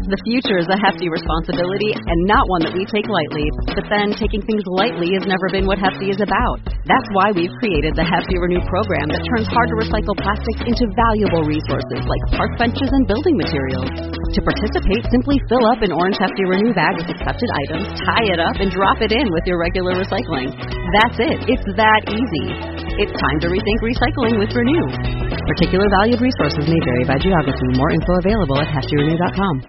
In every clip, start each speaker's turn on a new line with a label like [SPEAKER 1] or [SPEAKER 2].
[SPEAKER 1] The future is a hefty responsibility and not one that we take lightly. But then taking things lightly has never been what Hefty is about. That's why we've created the Hefty Renew program that turns hard-to-recycle plastics into valuable resources like park benches and building materials. To participate, simply fill up an orange Hefty Renew bag with accepted items, tie it up, and drop it in with your regular recycling. That's it. It's that easy. It's time to rethink recycling with Renew. Particular valued resources may vary by geography. More info available at heftyrenew.com.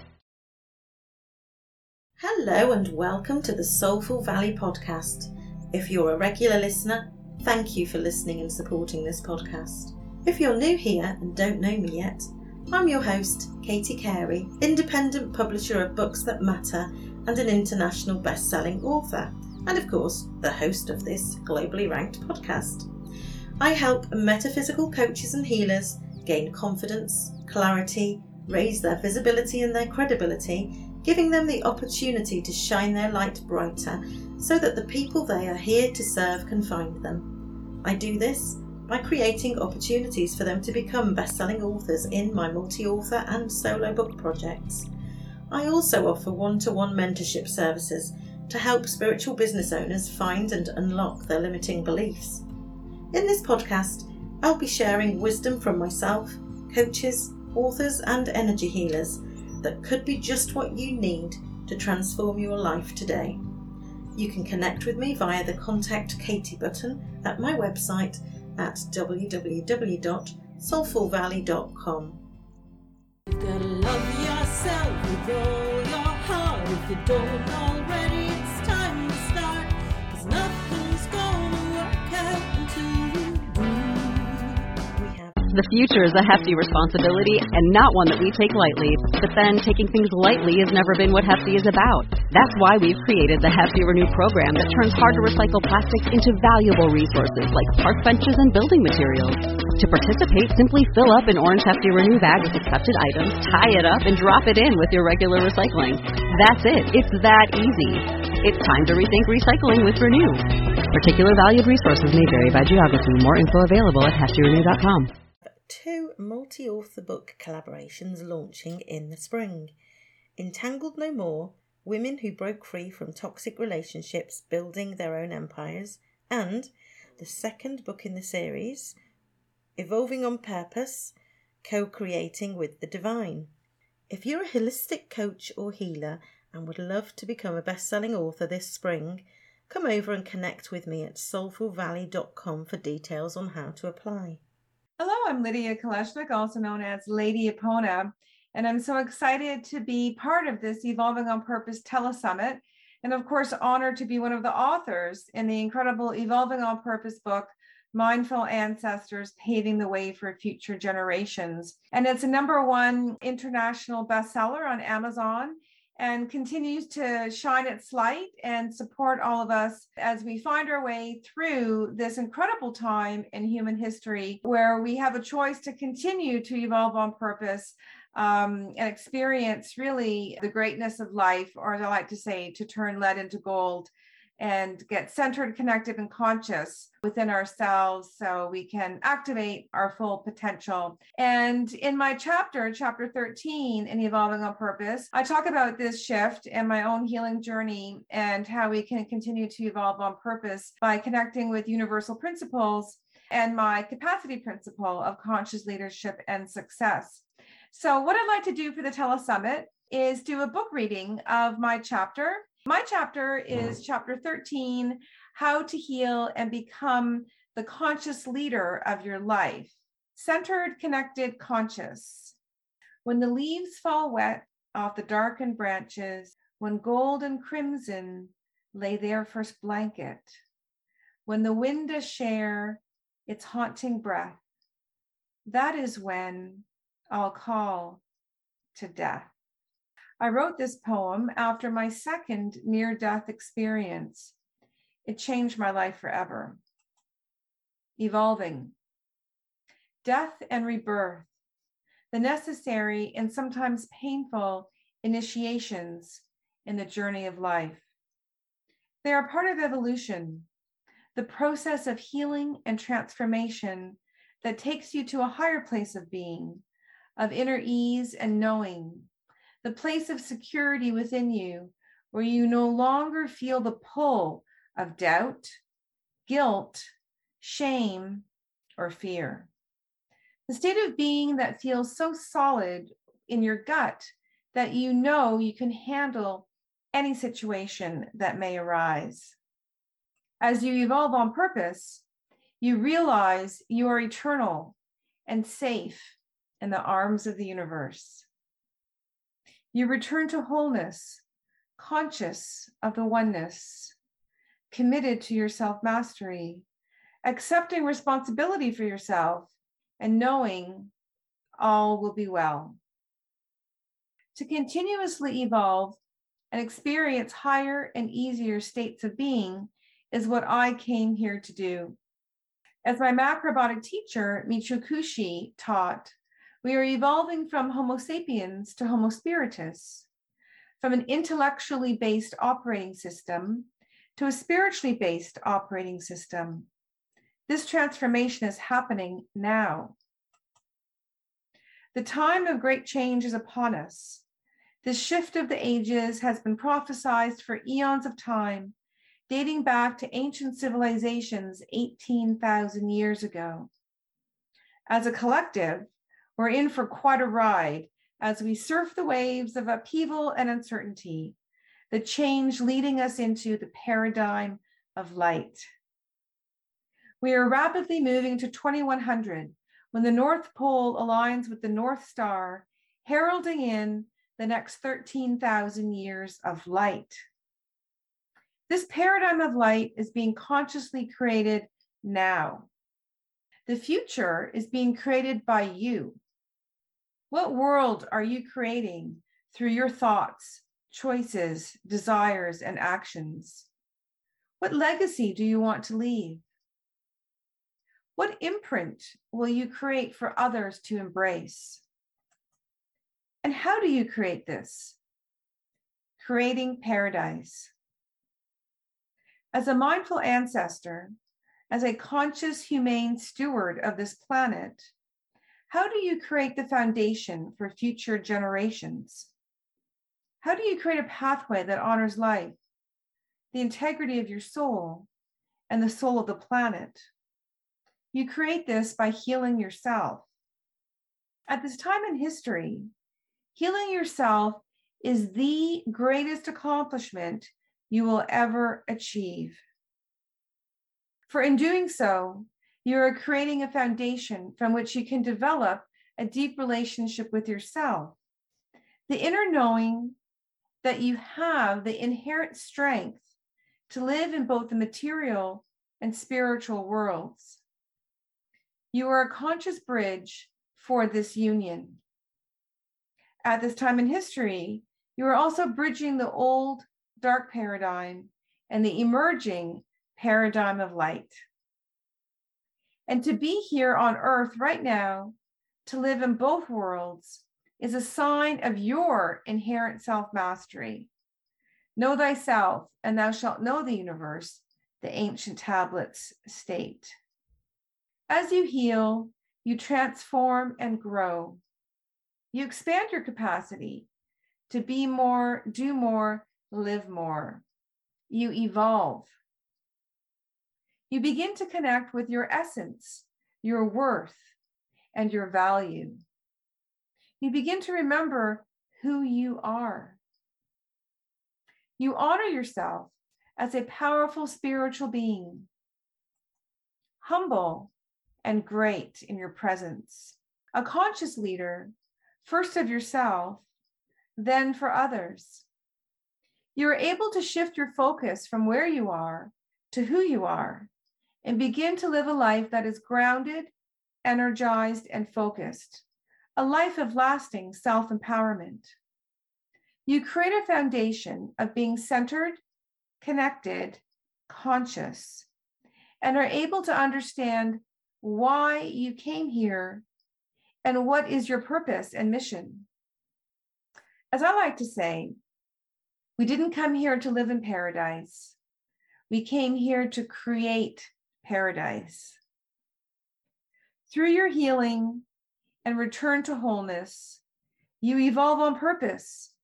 [SPEAKER 2] Hello and welcome to the Soulful Valley podcast. If you're a regular listener, thank you for listening and supporting this podcast. If you're new here and don't know me yet, I'm your host, Katie Carey, independent publisher of Books That Matter and an international best-selling author, and of course, the host of this globally ranked podcast. I help metaphysical coaches and healers gain confidence, clarity, raise their visibility and their credibility, giving them the opportunity to shine their light brighter so that the people they are here to serve can find them. I do this by creating opportunities for them to become best-selling authors in my multi-author and solo book projects. I also offer one-to-one mentorship services to help spiritual business owners find and unlock their limiting beliefs. In this podcast, I'll be sharing wisdom from myself, coaches, authors and energy healers that could be just what you need to transform your life today. You can connect with me via the Contact Katie button at my website at www.soulfulvalley.com.
[SPEAKER 3] You've got to love yourself with all your heart. If you don't already, it's time to start. 'Cause nothing's gonna work out until you do.
[SPEAKER 1] The future is a hefty responsibility and not one that we take lightly. But then taking things lightly has never been what Hefty is about. That's why we've created the Hefty Renew program that turns hard-to-recycle plastics into valuable resources like park benches and building materials. To participate, simply fill up an orange Hefty Renew bag with accepted items, tie it up, and drop it in with your regular recycling. That's it. It's that easy. It's time to rethink recycling with Renew. Particular valued resources may vary by geography. More info available at heftyrenew.com.
[SPEAKER 2] 2 multi-author book collaborations launching in the spring. Entangled No More, Women Who Broke Free from Toxic Relationships Building Their Own Empires, and the second book in the series, Evolving on Purpose, Co-Creating with the Divine. If you're a holistic coach or healer and would love to become a best-selling author this spring, come over and connect with me at soulfulvalley.com for details on how to apply.
[SPEAKER 4] Hello, I'm Lydia Kaleshnik, also known as Lady Epona, and I'm so excited to be part of this Evolving on Purpose Telesummit, and of course, honored to be one of the authors in the incredible Evolving on Purpose book, Mindful Ancestors Paving the Way for Future Generations. And it's a #1 international bestseller on Amazon and continues to shine its light and support all of us as we find our way through this incredible time in human history where we have a choice to continue to evolve on purpose and experience really the greatness of life, or as I like to say, to turn lead into gold and get centered, connected, and conscious within ourselves so we can activate our full potential. And in my chapter 13 in Evolving on Purpose, I talk about this shift and my own healing journey and how we can continue to evolve on purpose by connecting with universal principles and my capacity principle of conscious leadership and success. So what I'd like to do for the Telesummit is do a book reading of my chapter. My chapter is chapter 13, How to Heal and Become the Conscious Leader of Your Life. Centered, connected, conscious. When the leaves fall wet off the darkened branches, when gold and crimson lay their first blanket, when the wind does share its haunting breath, that is when I'll call to death. I wrote this poem after my second near-death experience. It changed my life forever. Evolving. Death and rebirth, the necessary and sometimes painful initiations in the journey of life. They are part of evolution, the process of healing and transformation that takes you to a higher place of being, of inner ease and knowing, the place of security within you where you no longer feel the pull of doubt, guilt, shame, or fear. The state of being that feels so solid in your gut that you know you can handle any situation that may arise. As you evolve on purpose, you realize you are eternal and safe in the arms of the universe. You return to wholeness, conscious of the oneness, committed to your self-mastery, accepting responsibility for yourself, and knowing all will be well. To continuously evolve and experience higher and easier states of being is what I came here to do. As my macrobiotic teacher, Michio Kushi, taught, we are evolving from Homo sapiens to Homo spiritus, from an intellectually based operating system to a spiritually based operating system. This transformation is happening now. The time of great change is upon us. This shift of the ages has been prophesied for eons of time, dating back to ancient civilizations 18,000 years ago. As a collective, we're in for quite a ride as we surf the waves of upheaval and uncertainty, the change leading us into the paradigm of light. We are rapidly moving to 2100, when the North Pole aligns with the North Star, heralding in the next 13,000 years of light. This paradigm of light is being consciously created now. The future is being created by you. What world are you creating through your thoughts, choices, desires, and actions? What legacy do you want to leave? What imprint will you create for others to embrace? And how do you create this? Creating paradise. As a mindful ancestor, as a conscious, humane steward of this planet, how do you create the foundation for future generations? How do you create a pathway that honors life, the integrity of your soul, and the soul of the planet? You create this by healing yourself. At this time in history, healing yourself is the greatest accomplishment you will ever achieve. For in doing so, you are creating a foundation from which you can develop a deep relationship with yourself, the inner knowing that you have the inherent strength to live in both the material and spiritual worlds. You are a conscious bridge for this union. At this time in history, you are also bridging the old dark paradigm and the emerging paradigm of light. And to be here on earth right now, to live in both worlds, is a sign of your inherent self-mastery. Know thyself, and thou shalt know the universe, the ancient tablets state. As you heal, you transform and grow. You expand your capacity to be more, do more, live more. You evolve. You begin to connect with your essence, your worth, and your value. You begin to remember who you are. You honor yourself as a powerful spiritual being, humble and great in your presence, a conscious leader, first of yourself, then for others. You are able to shift your focus from where you are to who you are and begin to live a life that is grounded, energized, and focused, a life of lasting self-empowerment. You create a foundation of being centered, connected, conscious, and are able to understand why you came here and what is your purpose and mission. As I like to say, we didn't come here to live in paradise. We came here to create paradise. Through your healing and return to wholeness, you evolve on purpose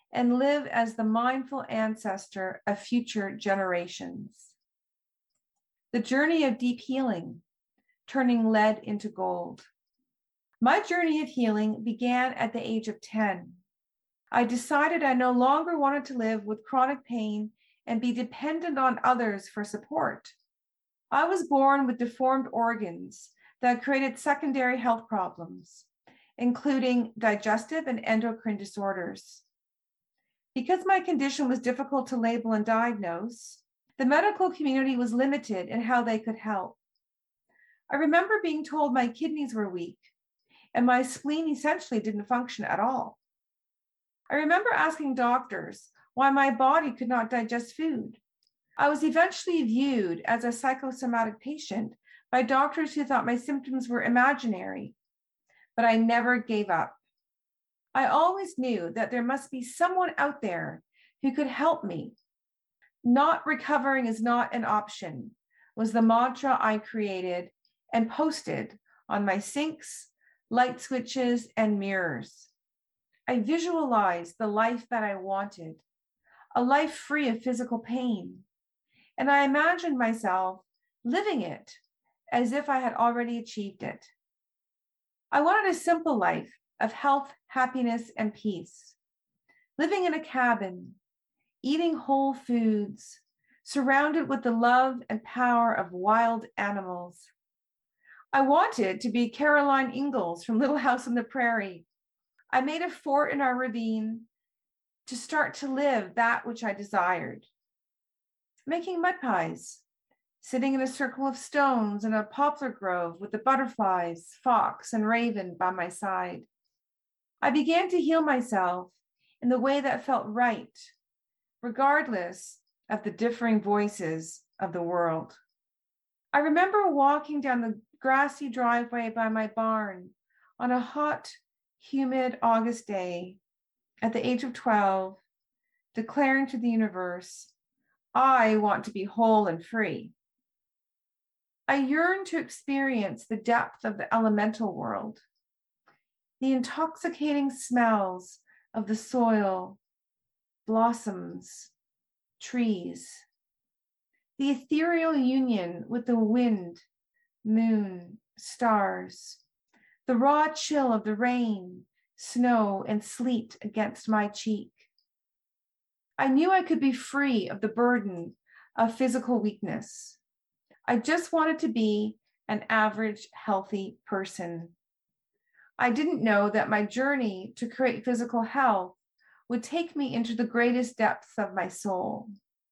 [SPEAKER 4] and live as the mindful ancestor of future generations. The journey of deep healing, turning lead into gold. My journey of healing began at the age of 10. I decided I no longer wanted to live with chronic pain and be dependent on others for support. I was born with deformed organs that created secondary health problems, including digestive and endocrine disorders. Because my condition was difficult to label and diagnose, the medical community was limited in how they could help. I remember being told my kidneys were weak and my spleen essentially didn't function at all. I remember asking doctors why my body could not digest food. I was eventually viewed as a psychosomatic patient by doctors who thought my symptoms were imaginary, but I never gave up. I always knew that there must be someone out there who could help me. Not recovering is not an option was the mantra I created and posted on my sinks, light switches, and mirrors. I visualized the life that I wanted, a life free of physical pain, and I imagined myself living it as if I had already achieved it. I wanted a simple life of health, happiness, and peace, living in a cabin, eating whole foods, surrounded with the love and power of wild animals. I wanted to be Caroline Ingalls from Little House on the Prairie. I made a fort in our ravine to start to live that which I desired. Making mud pies, sitting in a circle of stones in a poplar grove with the butterflies, fox, and raven by my side. I began to heal myself in the way that felt right, regardless of the differing voices of the world. I remember walking down the grassy driveway by my barn on a hot, humid August day at the age of 12, declaring to the universe, I want to be whole and free. I yearned to experience the depth of the elemental world, the intoxicating smells of the soil, blossoms, trees, the ethereal union with the wind, moon, stars, the raw chill of the rain, snow, and sleet against my cheek. I knew I could be free of the burden of physical weakness. I just wanted to be an average, healthy person. I didn't know that my journey to create physical health would take me into the greatest depths of my soul.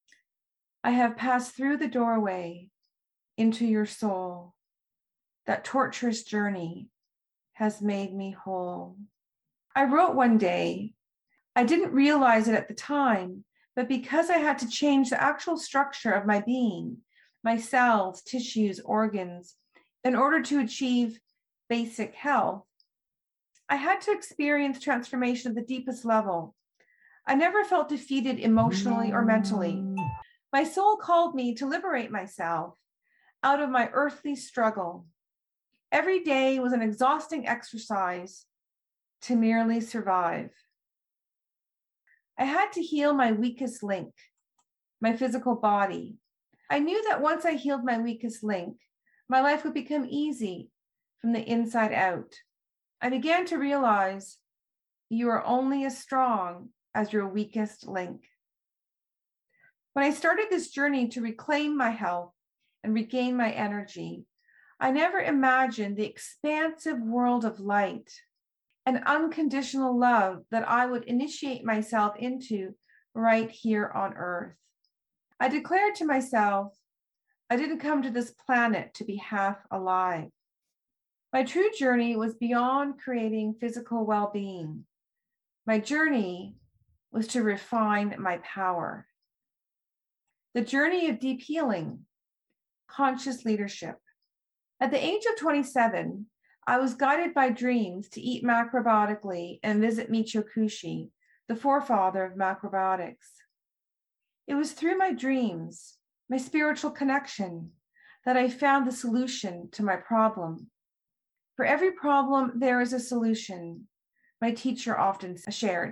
[SPEAKER 4] I have passed through the doorway into your soul. That torturous journey has made me whole. I wrote one day, I didn't realize it at the time, but because I had to change the actual structure of my being, my cells, tissues, organs, in order to achieve basic health, I had to experience transformation at the deepest level. I never felt defeated emotionally or mentally. My soul called me to liberate myself out of my earthly struggle. Every day was an exhausting exercise to merely survive. I had to heal my weakest link, my physical body. I knew that once I healed my weakest link, my life would become easy from the inside out. I began to realize you are only as strong as your weakest link. When I started this journey to reclaim my health and regain my energy, I never imagined the expansive world of light and unconditional love that I would initiate myself into right here on earth. I declared to myself, I didn't come to this planet to be half alive. My true journey was beyond creating physical well-being. My journey was to refine my power. The journey of deep healing, conscious leadership. At the age of 27, I was guided by dreams to eat macrobiotically and visit Michio Kushi, the forefather of macrobiotics. It was through my dreams, my spiritual connection, that I found the solution to my problem. For every problem, there is a solution, my teacher often shared.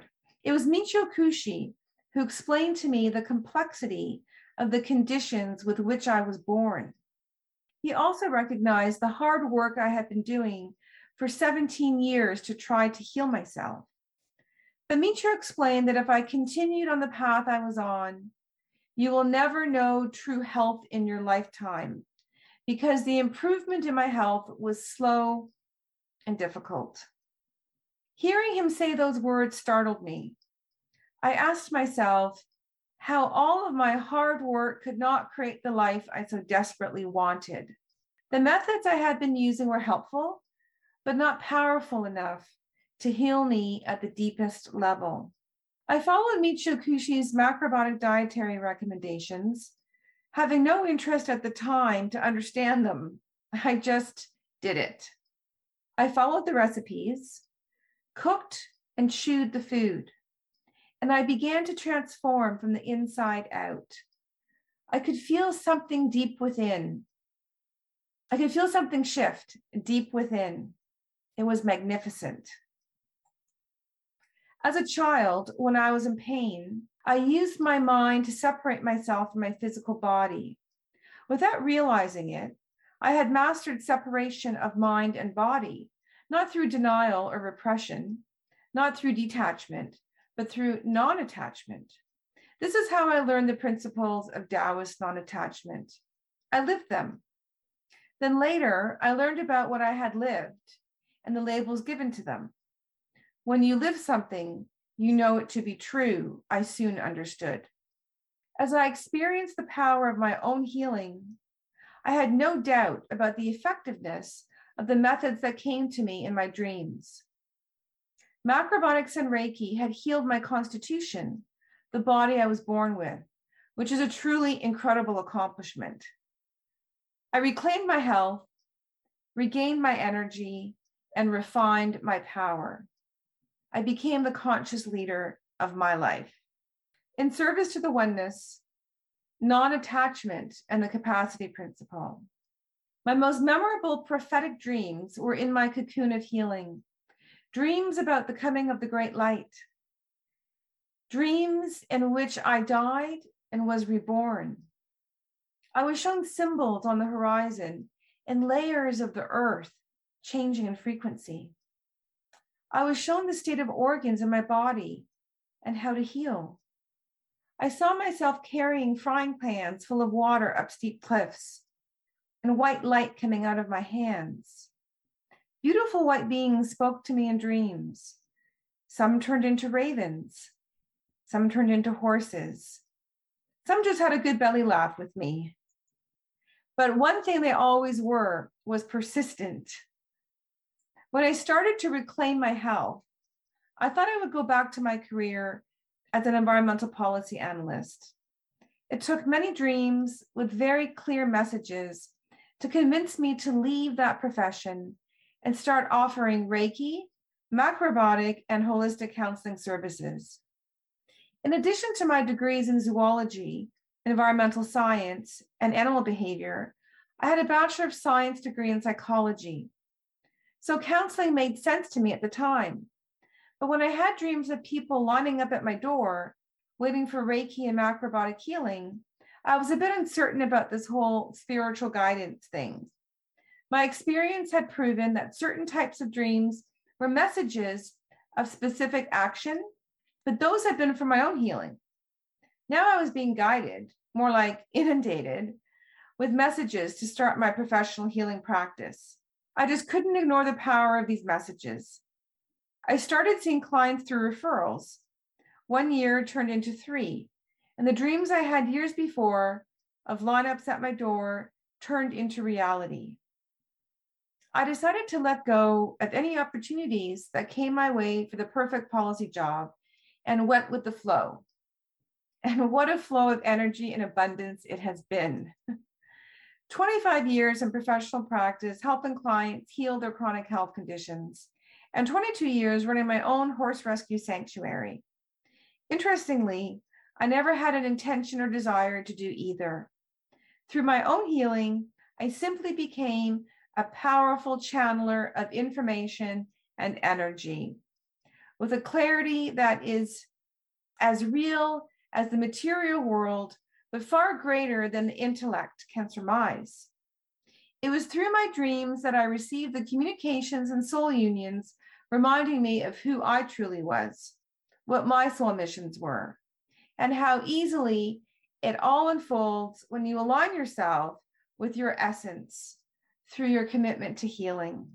[SPEAKER 4] It was Michio Kushi who explained to me the complexity of the conditions with which I was born. He also recognized the hard work I had been doing for 17 years to try to heal myself. But Michio explained that if I continued on the path I was on, you will never know true health in your lifetime, because the improvement in my health was slow and difficult. Hearing him say those words startled me. I asked myself how all of my hard work could not create the life I so desperately wanted. The methods I had been using were helpful, but not powerful enough to heal me at the deepest level. I followed Michio Kushi's macrobiotic dietary recommendations, having no interest at the time to understand them. I just did it. I followed the recipes, cooked and chewed the food, and I began to transform from the inside out. I could feel something deep within. I could feel something shift deep within. It was magnificent. As a child, when I was in pain, I used my mind to separate myself from my physical body. Without realizing it, I had mastered separation of mind and body, not through denial or repression, not through detachment, but through non-attachment. This is how I learned the principles of Taoist non-attachment. I lived them. Then later, I learned about what I had lived and the labels given to them. When you live something, you know it to be true, I soon understood. As I experienced the power of my own healing, I had no doubt about the effectiveness of the methods that came to me in my dreams. Macrobiotics and Reiki had healed my constitution, the body I was born with, which is a truly incredible accomplishment. I reclaimed my health, regained my energy, and refined my power. I became the conscious leader of my life. In service to the oneness, non-attachment, and the capacity principle. My most memorable prophetic dreams were in my cocoon of healing. Dreams about the coming of the great light. Dreams in which I died and was reborn. I was shown symbols on the horizon and layers of the earth changing in frequency. I was shown the state of organs in my body and how to heal. I saw myself carrying frying pans full of water up steep cliffs and white light coming out of my hands. Beautiful white beings spoke to me in dreams. Some turned into ravens. Some turned into horses. Some just had a good belly laugh with me. But one thing they always were was persistent. When I started to reclaim my health, I thought I would go back to my career as an environmental policy analyst. It took many dreams with very clear messages to convince me to leave that profession and start offering Reiki, macrobiotic, and holistic counseling services. In addition to my degrees in zoology, environmental science, and animal behavior, I had a Bachelor of Science degree in psychology. So counseling made sense to me at the time. But when I had dreams of people lining up at my door, waiting for Reiki and macrobiotic healing, I was a bit uncertain about this whole spiritual guidance thing. My experience had proven that certain types of dreams were messages of specific action, but those had been for my own healing. Now I was being guided, more like inundated, with messages to start my professional healing practice. I just couldn't ignore the power of these messages. I started seeing clients through referrals. 1 year turned into 3, and the dreams I had years before of lineups at my door turned into reality. I decided to let go of any opportunities that came my way for the perfect policy job and went with the flow. And what a flow of energy and abundance it has been. 25 years in professional practice, helping clients heal their chronic health conditions, and 22 years running my own horse rescue sanctuary. Interestingly, I never had an intention or desire to do either. Through my own healing, I simply became a powerful channeler of information and energy with a clarity that is as real as the material world, but far greater than the intellect can surmise. It was through my dreams that I received the communications and soul unions, reminding me of who I truly was, what my soul missions were, and how easily it all unfolds when you align yourself with your essence through your commitment to healing.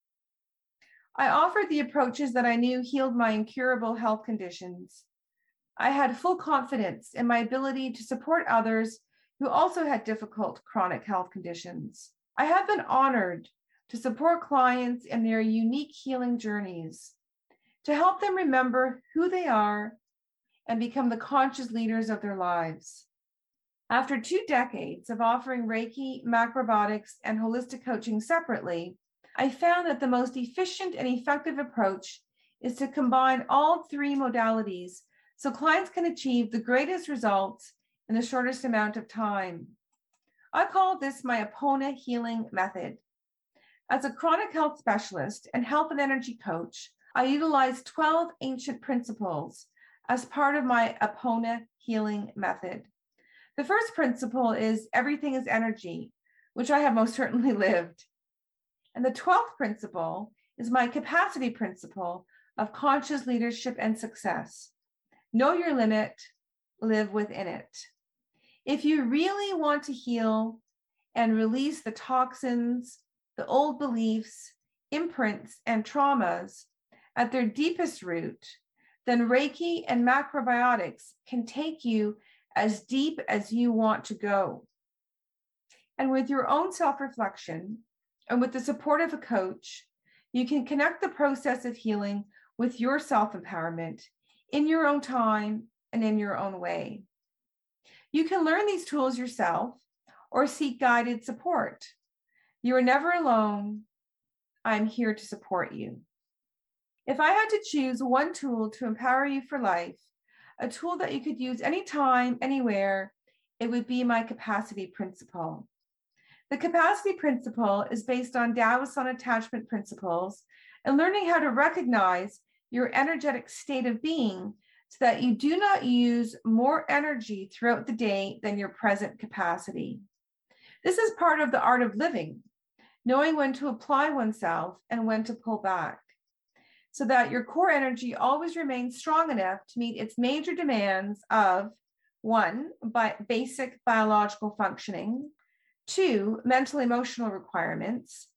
[SPEAKER 4] I offered the approaches that I knew healed my incurable health conditions. I had full confidence in my ability to support others who also had difficult chronic health conditions. I have been honored to support clients in their unique healing journeys, to help them remember who they are and become the conscious leaders of their lives. After 2 decades of offering Reiki, macrobiotics, and holistic coaching separately, I found that the most efficient and effective approach is to combine all 3 modalities so clients can achieve the greatest results in the shortest amount of time. I call this my Epona healing method. As a chronic health specialist and health and energy coach, I utilize 12 ancient principles as part of my Epona healing method. The first principle is everything is energy, which I have most certainly lived. And the 12th principle is my capacity principle of conscious leadership and success. Know your limit, live within it. If you really want to heal and release the toxins, the old beliefs, imprints, and traumas at their deepest root, then Reiki and macrobiotics can take you as deep as you want to go. And with your own self-reflection and with the support of a coach, you can connect the process of healing with your self-empowerment in your own time and in your own way. You can learn these tools yourself or seek guided support. You are never alone. I'm here to support you. If I had to choose one tool to empower you for life, a tool that you could use anytime, anywhere, it would be my capacity principle. The capacity principle is based on Taoist non-attachment principles and learning how to recognize your energetic state of being so that you do not use more energy throughout the day than your present capacity. This is part of the art of living, knowing when to apply oneself and when to pull back, so that your core energy always remains strong enough to meet its major demands of 1, basic biological functioning, 2, mental emotional requirements,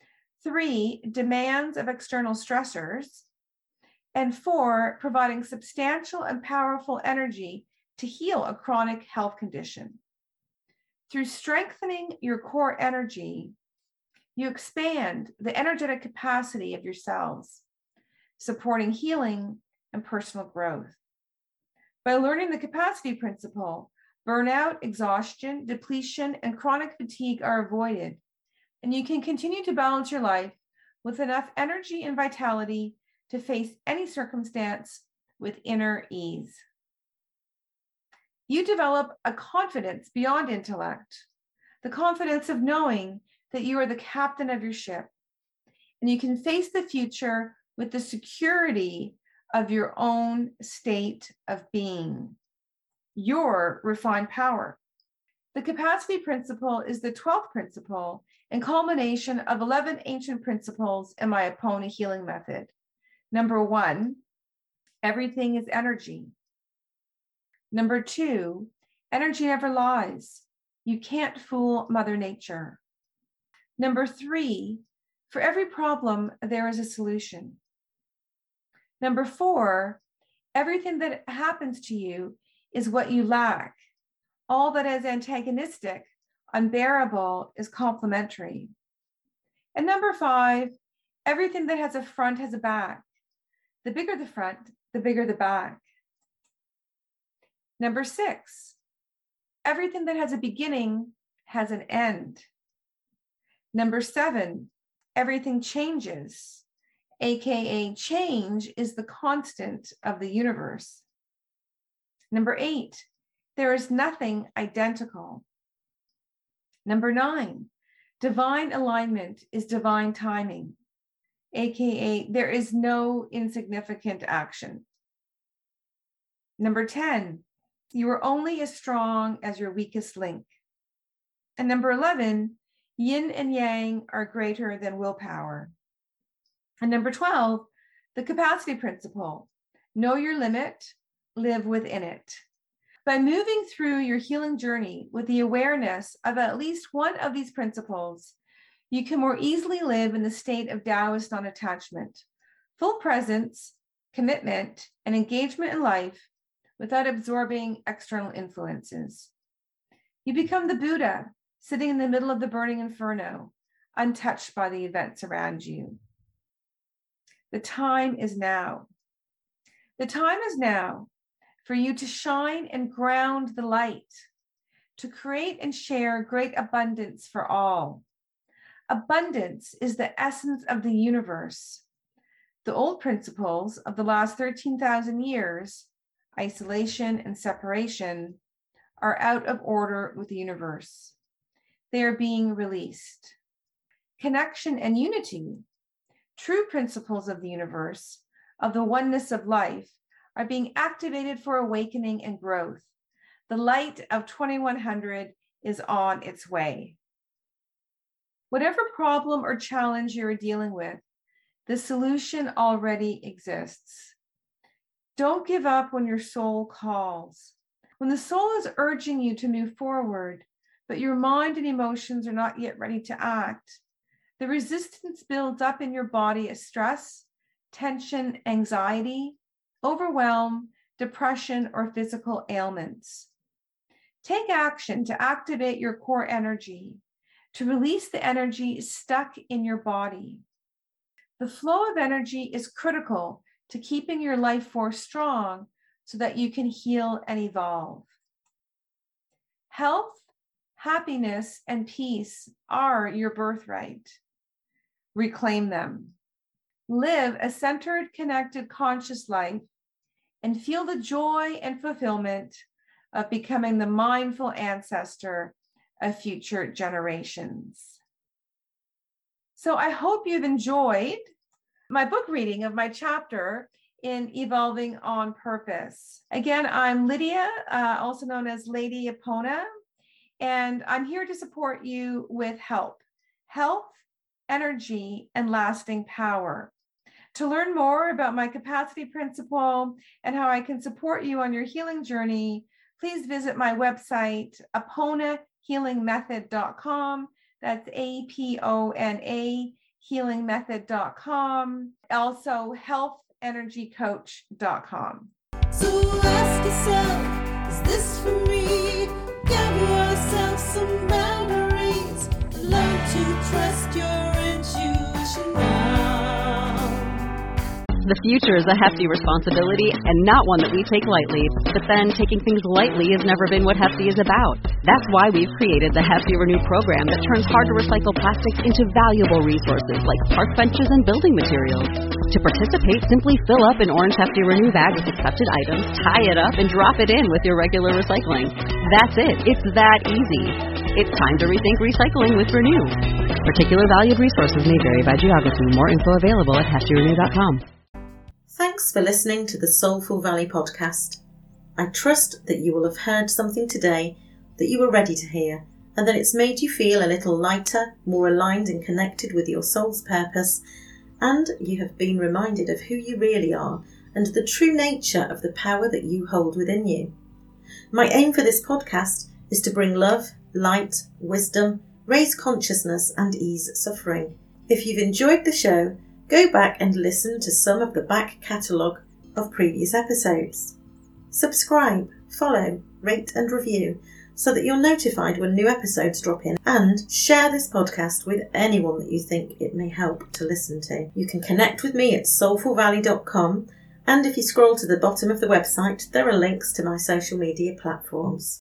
[SPEAKER 4] 3, demands of external stressors, and 4, providing substantial and powerful energy to heal a chronic health condition. Through strengthening your core energy, you expand the energetic capacity of your cells, supporting healing and personal growth. By learning the capacity principle, burnout, exhaustion, depletion, and chronic fatigue are avoided, and you can continue to balance your life with enough energy and vitality to face any circumstance with inner ease. You develop a confidence beyond intellect, the confidence of knowing that you are the captain of your ship, and you can face the future with the security of your own state of being, your refined power. The capacity principle is the 12th principle and culmination of 11 ancient principles in my Epona healing method. Number 1, everything is energy. Number 2, energy never lies. You can't fool Mother Nature. Number 3, for every problem, there is a solution. Number 4, everything that happens to you is what you lack. All that is antagonistic, unbearable, is complementary. And number 5, everything that has a front has a back. The bigger the front, the bigger the back. Number 6, everything that has a beginning has an end. Number 7, everything changes, aka change is the constant of the universe. Number 8, there is nothing identical. Number 9, divine alignment is divine timing, aka there is no insignificant action. Number 10, you are only as strong as your weakest link. And number 11, yin and yang are greater than willpower. And number 12, the capacity principle. Know your limit, live within it. By moving through your healing journey with the awareness of at least one of these principles, you can more easily live in the state of Taoist non-attachment, full presence, commitment, and engagement in life without absorbing external influences. You become the Buddha, sitting in the middle of the burning inferno, untouched by the events around you. The time is now. The time is now for you to shine and ground the light, to create and share great abundance for all. Abundance is the essence of the universe. The old principles of the last 13,000 years, isolation and separation, are out of order with the universe. They are being released. Connection and unity, true principles of the universe, of the oneness of life, are being activated for awakening and growth. The light of 2100 is on its way. Whatever problem or challenge you're dealing with, the solution already exists. Don't give up when your soul calls. When the soul is urging you to move forward, but your mind and emotions are not yet ready to act, the resistance builds up in your body as stress, tension, anxiety, overwhelm, depression, or physical ailments. Take action to activate your core energy, to release the energy stuck in your body. The flow of energy is critical to keeping your life force strong so that you can heal and evolve. Health, happiness, and peace are your birthright. Reclaim them. Live a centered, connected, conscious life and feel the joy and fulfillment of becoming the mindful ancestor of future generations. So I hope you've enjoyed my book reading of my chapter in Evolving on Purpose. Again, I'm Lydia, also known as Lady Epona, and I'm here to support you with health, energy, and lasting power. To learn more about my capacity principle and how I can support you on your healing journey, please visit my website, eponahealingmethod.com. That's APONA healingmethod.com. Also, healthenergycoach.com.
[SPEAKER 3] So ask yourself, is this for me? Give yourself some boundaries. Learn to trust your intuition now.
[SPEAKER 1] The future is a hefty responsibility and not one that we take lightly. But then taking things lightly has never been what Hefty is about. That's why we've created the Hefty Renew program that turns hard-to-recycle plastics into valuable resources like park benches and building materials. To participate, simply fill up an orange Hefty Renew bag with accepted items, tie it up, and drop it in with your regular recycling. That's it. It's that easy. It's time to rethink recycling with Renew. Particular valued resources may vary by geography. More info available at heftyrenew.com.
[SPEAKER 2] Thanks for listening to the Soulful Valley podcast. I trust that you will have heard something today that you were ready to hear, and that it's made you feel a little lighter, more aligned and connected with your soul's purpose, and you have been reminded of who you really are and the true nature of the power that you hold within you. My aim for this podcast is to bring love, light, wisdom, raise consciousness and ease suffering. If you've enjoyed the show, go back and listen to some of the back catalogue of previous episodes. Subscribe, follow, rate and review so that you're notified when new episodes drop in, and share this podcast with anyone that you think it may help to listen to. You can connect with me at soulfulvalley.com, and if you scroll to the bottom of the website, there are links to my social media platforms.